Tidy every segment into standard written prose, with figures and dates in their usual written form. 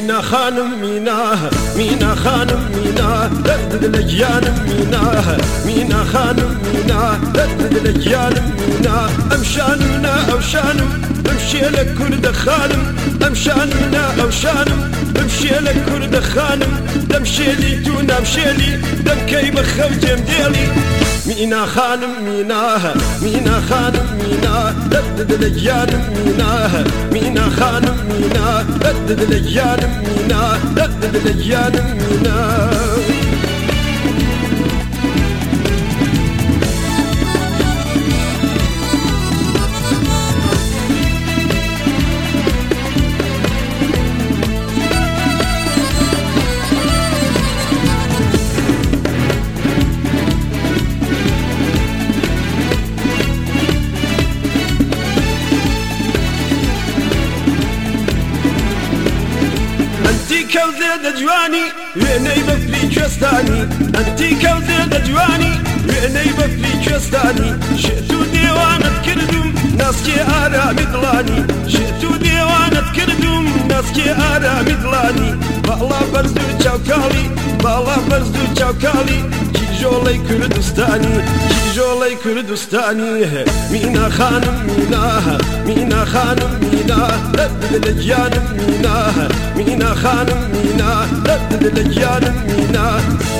مينا خانم مينا خانم مينا دردد الأجيان مينا خانم مينا دردد الأجيان مينا أمشاننا أوشانم امشي لك كرد خانم أمشاننا أوشانم امشي لك كرد خانم دمشي لي تونا امشي لي دم كي بخو جمديلي مينا خانم مينا خانم مينا دردد الأجيان مينا خانم مينا دردد الأجيان مينا دردد الأجيان مينا كوزيد جواني ويني بفلي كستاني أنتي كوزيد جواني ويني بفلي كستاني شئتو ديوانت كردم ناسكي آرا مدلاني شئتو ديوانت كردم ناسكي آرا مدلاني بالا برزو چاوكالي بالا برزو چاوكالي جولي كردستاني مينا خانم مينا خانم مينا دردد الأجيان مينا خانم مينا دردد الأجيان مينا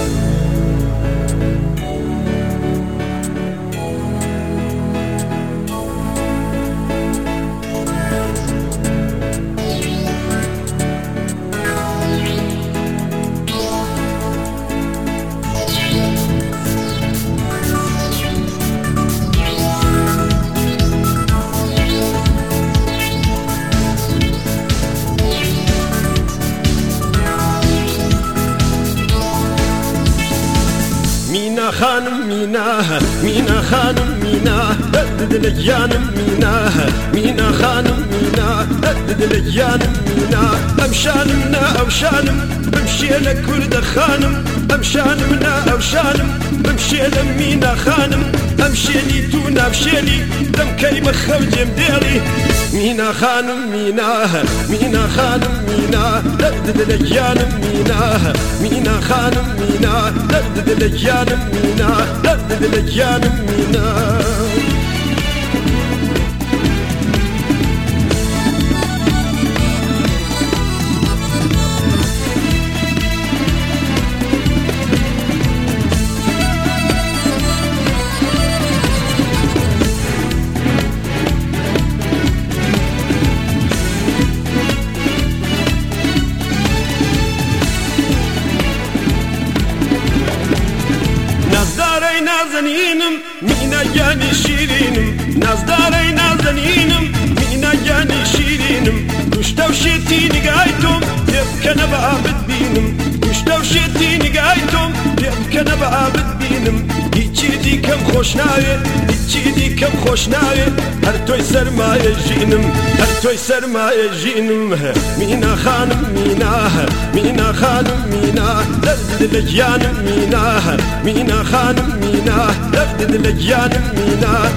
خانم مينا خانم مينا دردد الأجيان مينا خانم مينا دردد الأجيان مينا أمشانمنا أوشانم بمشي لك كرد خانم أمشانمنا أوشانم بمشي لمينا خانم أمشي لي تونا أمشي لي دم كي بخو جمديلي مينا خانم مينا خانم مينا دردد الأجيان مينا خانم مينا دردد الأجيان مينا دردد الأجيان مينا نازنينم مينا جاني شيرينم نازداري نازنينم مينا جاني شيرينم كشتوشيتيني قايتم يبكى نبقى بتبينم كشتوشيتيني قايتم يبكى نبقى بتبينم هيتشي دي كم خوشناوي هيتشي دي كم خوشناوي هرتوي سرماية جينم هرتوي سرماية جينم مينا خانم مينا خانم مينا دردد الأجيان مينا خانم مينا دردد الأجيان مينا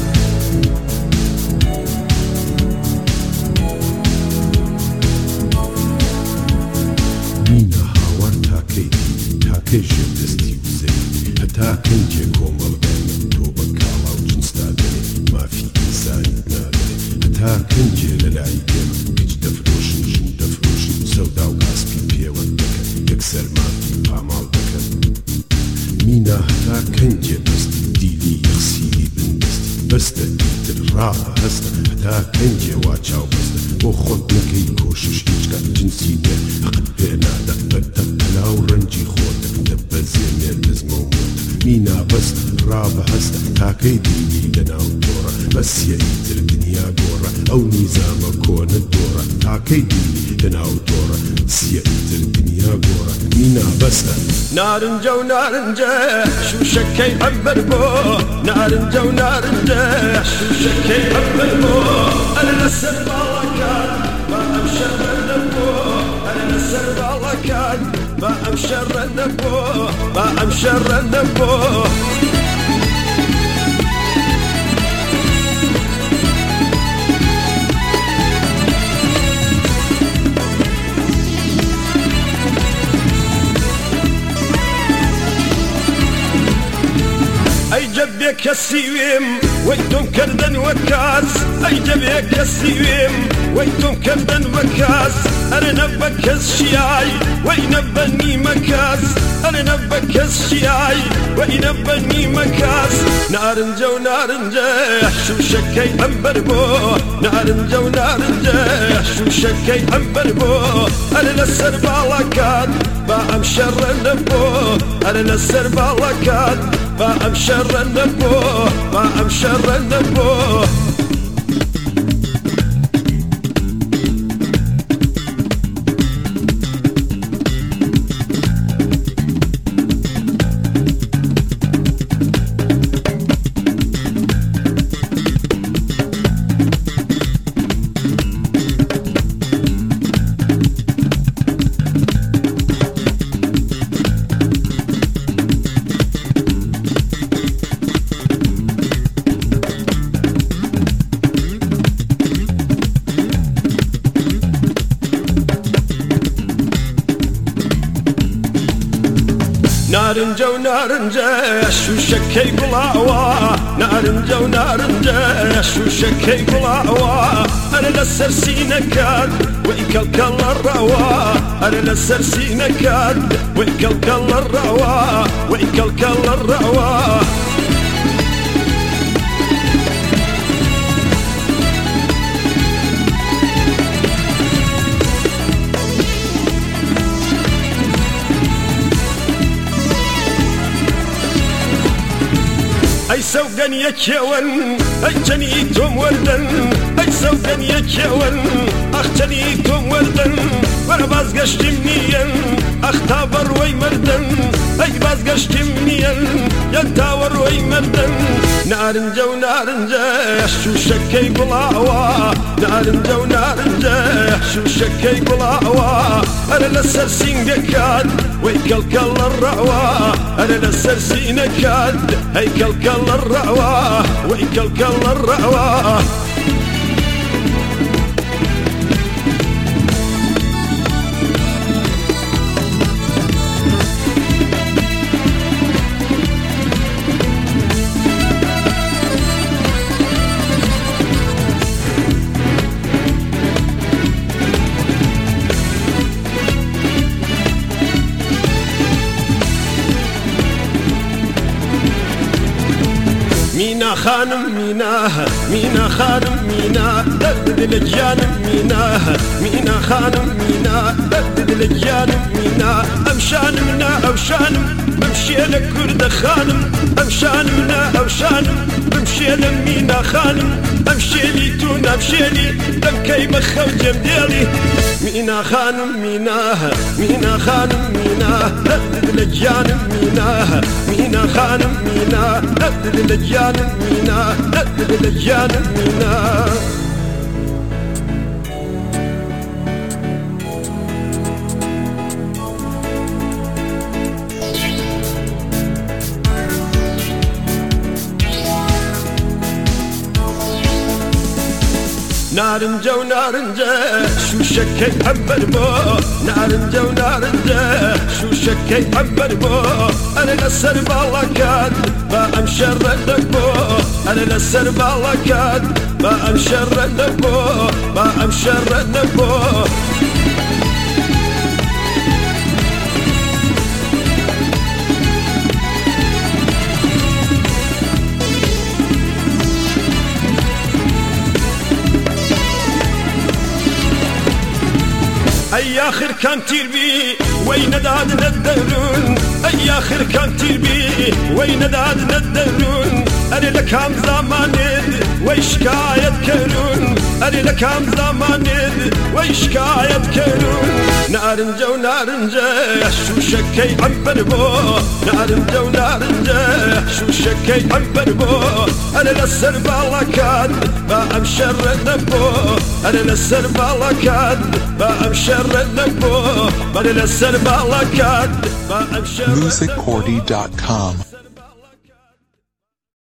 هاوار تاكي جدستي وزي هتا كنجي كومل بين توبا كالا وجنستا دني ما في إنسان نادري هتا كنجي للعيدين كج دفروشن جن دفروشن سودا وكاسبي بيوان دكا يكسر ما في بامال دكا مينا هتا كنجي بستي ديلي يخسيلي بندستي بستا ديتر رابا هستا هتا كنجي واچاو بستا وخود نكي كوشش إيجكا جنسي ده حقد بينا دفتا بلاو رنجي خود دبا زيني لزمو مينا بس رابا هستا تاكي ديني لناو دورا بس يأيتر دنيا دورا أو نظام كون الدورا تاكي ديني لناو دورا بس يأيتر دنيا دورا مينا بس نارنجا ونارنجا شو شكي أبر بو نارنجا ونارنجا شو شكي أبر بو أنا نسر بالكان ما أمشر النبو أنا نسر بالكان ما أمشر النبو ما أمشر النبو بێ کەسیوێم وەی تۆم کردن وە کاس ئەیدە بێ کەسیوێم وەی تۆم کردن وە کاس ئەرە نەبە کەس شیای وەی نەبە نیمە کەس ئەرە نەبە کەس شیای وەی نەبە نیمە کەس نارنجە و نارنجە شوشەکەی ئەمبەر بۆ نارنجە و نارنجە شوشەکەی ئەمبەر بۆ ئەرە لەسەر باڵەکات با ئەم شەڕە نەبۆ ئەرە لەسەر باڵەکات با ئەم شەڕە نەبۆ با ئەم شەڕە نەبۆ نارنجە و نارنجە شوشەکەی گوڵاوە نارنجە و نارنجە شوشەکەی گوڵاوە ئەرە لەسەر سینەکات وەی کەڵکەڵە ڕەوە ئەرە لەسەر سینەکات وەی کەڵکەڵە ڕەوە وەی کەڵکەڵە ڕەوە ئەی سەوگەن یەکێوەن ئەی چەنی تۆم وەردەن ئەی سەوگەن یەکێوەن ئەخ چەنی تۆم وەردەن وەرە بازگەشتیم نیەن ئەخ تا بەڕوەی مەردەن ئەی بازگەشتیم نیەن یەن تا وەڕوەی مەردەن نارنجە و نارنجە شوشەکەی گوڵاوە نارنجە و نارنجە شوشەکەی گوڵاوە ئەرە لەسەر سینگەکات وەی کەڵکەڵە ڕەوە ئەرە لەسەر سینەکات ئەی کەڵکەڵە ڕەوە وەی کەڵکەڵە ڕەوە مینا خانم مینا مینا خانم مینا دەرد دل گیانم مینا مینا خانم مینا دەرد دل گیانم مینا ئەم شانم نا ئەو شانم بمشێ لە کوردە خانم ئەم شانم نا ئەو شانم بمشێ لە مینا خانم ئەم شێلی تو نامشێلی دەمکەی بە خەوجەم دێڵی مینا خانم مینا مینا خانم مینا دەرد دل گیانم مینا مینا خانم مینا دەرد دل گیانم مینا دەرد دل گیانم مینا نارنجە و نارنجە شوشەکەی ئەمبەر بۆ نارنجە و نارنجە شوشەکەی ئەمبەر بۆ ئەرە لەسەر باڵەکات با ئەم شەڕە نەبۆ ئەرە لەسەر باڵەکات با ئەم شەڕە نەبۆ با ئەم شەڕە نەبۆ ئەی آخر کام تیربی وەی نەدادنە دەرون ئەی آخر کام تیربی وەی نەدادنە دەرون ئەرێ لە کام زامانێت وەی شکایەت کەرون ئەرێ لە کام زامانێت وەی شکایەت کەرون نارنجە و نارنجە شوشەکەی ئەمبەر بۆ نارنجە و نارنجە شوشەکەی ئەمبەر بۆ ئەرێ لەسەر باڵەکات با ئەم شەڕە نەبۆ ئەرێ لەسەر باڵەکات با ئەم شەڕە نەبۆ ئەرێ لەسەر باڵەکات با ئەم شەڕە نەبۆ musiccordy.com